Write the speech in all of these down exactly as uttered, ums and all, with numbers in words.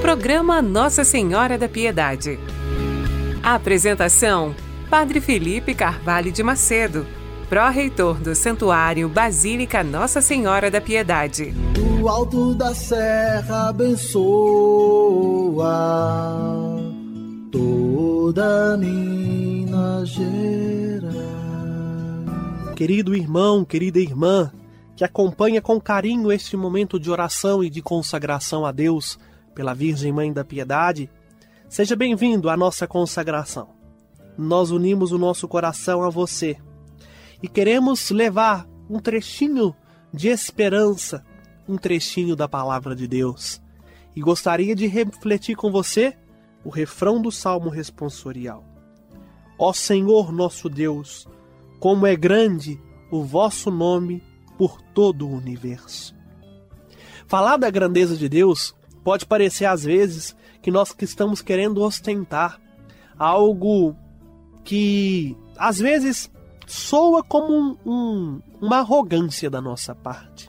Programa Nossa Senhora da Piedade. A apresentação: Padre Felipe Carvalho de Macedo, pró-reitor do Santuário Basílica Nossa Senhora da Piedade. Do alto da serra abençoa toda Minas Gerais. Querido irmão, querida irmã, que acompanha com carinho este momento de oração e de consagração a Deus pela Virgem Mãe da Piedade, seja bem-vindo à nossa consagração. Nós unimos o nosso coração a você e queremos levar um trechinho de esperança, um trechinho da Palavra de Deus. E gostaria de refletir com você o refrão do Salmo responsorial. Ó Senhor nosso Deus, como é grande o vosso nome por todo o universo. Falar da grandeza de Deus pode parecer às vezes que nós que estamos querendo ostentar algo que às vezes soa como um, um, uma arrogância da nossa parte.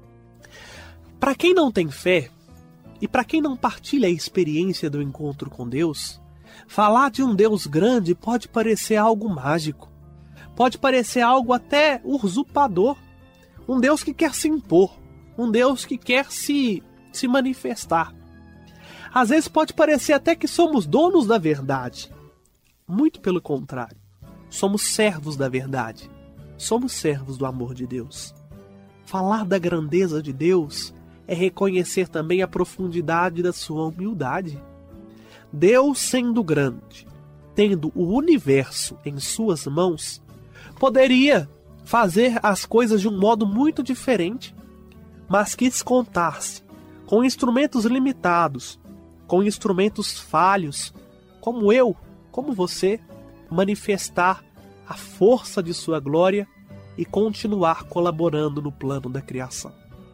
Para quem não tem fé e para quem não partilha a experiência do encontro com Deus, falar de um Deus grande pode parecer algo mágico, pode parecer algo até usurpador, um Deus que quer se impor, um Deus que quer se, se manifestar. Às vezes pode parecer até que somos donos da verdade. Muito pelo contrário, somos servos da verdade, somos servos do amor de Deus. Falar da grandeza de Deus é reconhecer também a profundidade da sua humildade. Deus, sendo grande, tendo o universo em suas mãos, poderia fazer as coisas de um modo muito diferente, mas quis contar-se com instrumentos limitados, com instrumentos falhos, como eu, como você, manifestar a força de sua glória e continuar colaborando no plano da criação.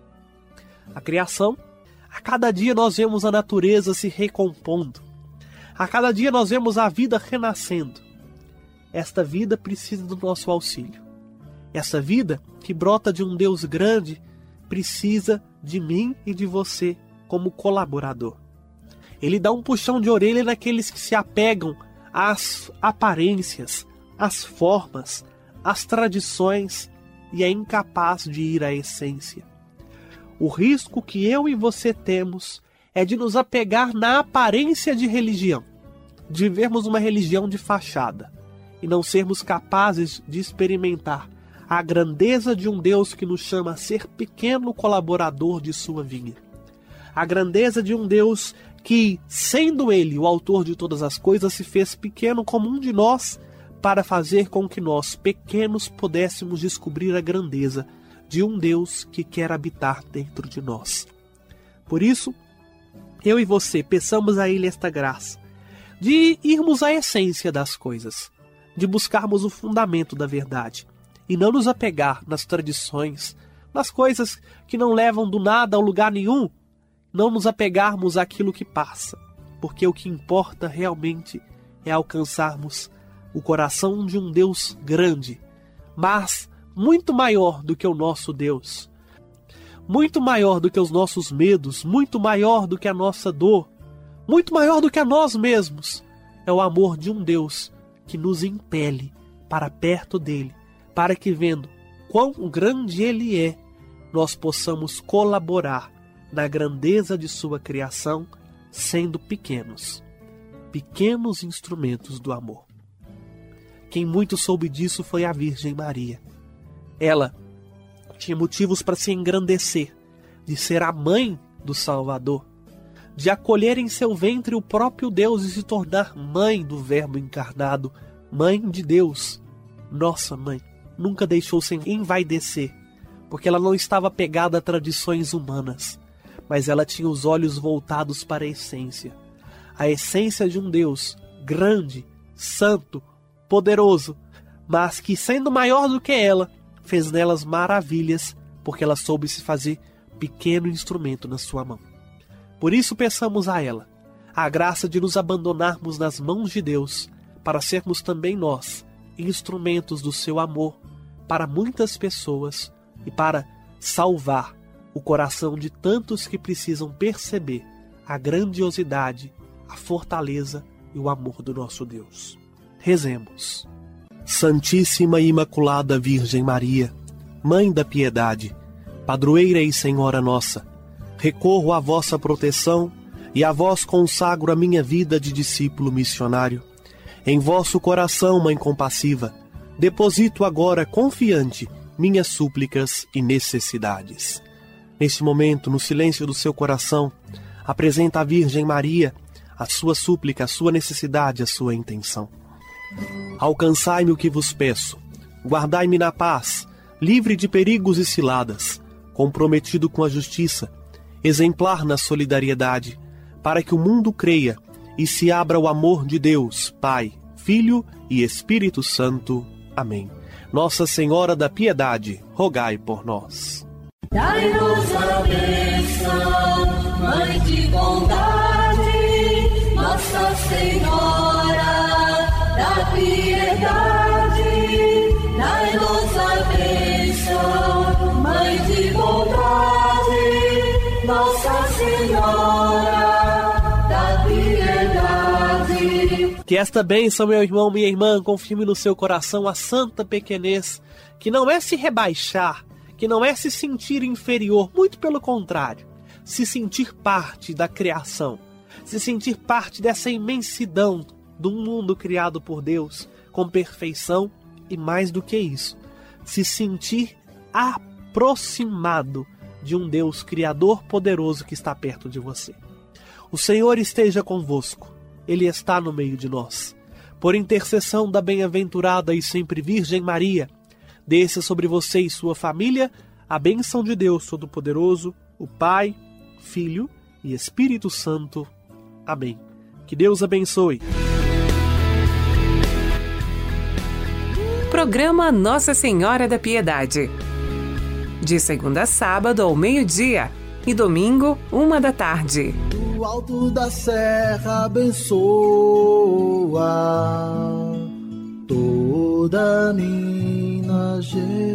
A criação, a cada dia nós vemos a natureza se recompondo, a cada dia nós vemos a vida renascendo. Esta vida precisa do nosso auxílio. Essa vida que brota de um Deus grande precisa de mim e de você como colaborador. Ele dá um puxão de orelha naqueles que se apegam às aparências, às formas, às tradições e é incapaz de ir à essência. O risco que eu e você temos é de nos apegar na aparência de religião, de vermos uma religião de fachada e não sermos capazes de experimentar a grandeza de um Deus que nos chama a ser pequeno colaborador de sua vinha. A grandeza de um Deus que, sendo Ele o autor de todas as coisas, se fez pequeno como um de nós para fazer com que nós, pequenos, pudéssemos descobrir a grandeza de um Deus que quer habitar dentro de nós. Por isso, eu e você peçamos a Ele esta graça de irmos à essência das coisas, de buscarmos o fundamento da verdade e não nos apegar nas tradições, nas coisas que não levam do nada ao lugar nenhum, não nos apegarmos àquilo que passa, porque o que importa realmente é alcançarmos o coração de um Deus grande, mas muito maior do que o nosso Deus, muito maior do que os nossos medos, muito maior do que a nossa dor, muito maior do que a nós mesmos. É o amor de um Deus que nos impele para perto dele, para que, vendo quão grande ele é, nós possamos colaborar na grandeza de sua criação, sendo pequenos, pequenos instrumentos do amor. Quem muito soube disso foi a Virgem Maria. Ela tinha motivos para se engrandecer, de ser a mãe do Salvador, de acolher em seu ventre o próprio Deus e se tornar mãe do Verbo encarnado, mãe de Deus, nossa mãe. Nunca deixou-se envaidecer, porque ela não estava pegada a tradições humanas, mas ela tinha os olhos voltados para a essência, a essência de um Deus grande, santo, poderoso, mas que, sendo maior do que ela, fez nelas maravilhas, porque ela soube se fazer pequeno instrumento na sua mão. Por isso peçamos a ela a graça de nos abandonarmos nas mãos de Deus, para sermos também nós instrumentos do seu amor para muitas pessoas e para salvar o coração de tantos que precisam perceber a grandiosidade, a fortaleza e o amor do nosso Deus. Rezemos. Santíssima e Imaculada Virgem Maria, Mãe da Piedade, Padroeira e Senhora nossa, recorro à vossa proteção e a vós consagro a minha vida de discípulo missionário. Em vosso coração, Mãe compassiva, deposito agora confiante minhas súplicas e necessidades. Neste momento, no silêncio do seu coração, apresenta à Virgem Maria a sua súplica, a sua necessidade, a sua intenção. Alcançai-me o que vos peço, guardai-me na paz, livre de perigos e ciladas, comprometido com a justiça, exemplar na solidariedade, para que o mundo creia e se abra o amor de Deus, Pai, Filho e Espírito Santo. Amém. Nossa Senhora da Piedade, rogai por nós. Dai-nos a bênção, Mãe de bondade, Nossa Senhora da Piedade. Dai-nos a bênção, Mãe de bondade, Nossa Senhora da Piedade. Que esta bênção, meu irmão, minha irmã, confirme no seu coração a santa pequenez, que não é se rebaixar, que não é se sentir inferior, muito pelo contrário, se sentir parte da criação, se sentir parte dessa imensidão do mundo criado por Deus, com perfeição e mais do que isso, se sentir aproximado de um Deus criador poderoso que está perto de você. O Senhor esteja convosco, Ele está no meio de nós. Por intercessão da bem-aventurada e sempre Virgem Maria, desça sobre você e sua família a bênção de Deus Todo-Poderoso, o Pai, Filho e Espírito Santo. Amém. Que Deus abençoe. Programa Nossa Senhora da Piedade. De segunda a sábado ao meio-dia e domingo, uma da tarde. Do alto da serra abençoa toda Minas Gerais.